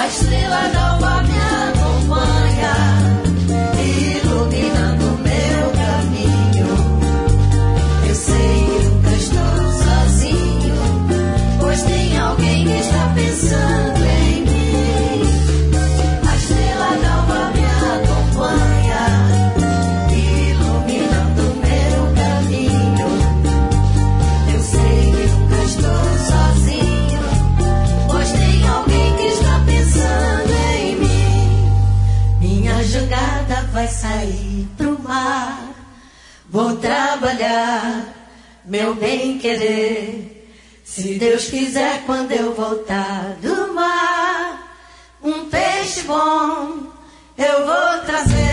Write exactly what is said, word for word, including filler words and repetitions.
estrela d'alva me acompanha, iluminando o meu caminho. Eu sei que nunca estou sozinho, pois tem alguém que está pensando em mim. A estrela d'alva me acompanha, iluminando o meu caminho. Eu sei que nunca estou sozinho, pois tem alguém que está pensando em mim. Minha jangada vai sair pro mar, vou trabalhar, meu bem querer. Se Deus quiser, quando eu voltar do mar, um peixe bom eu vou trazer.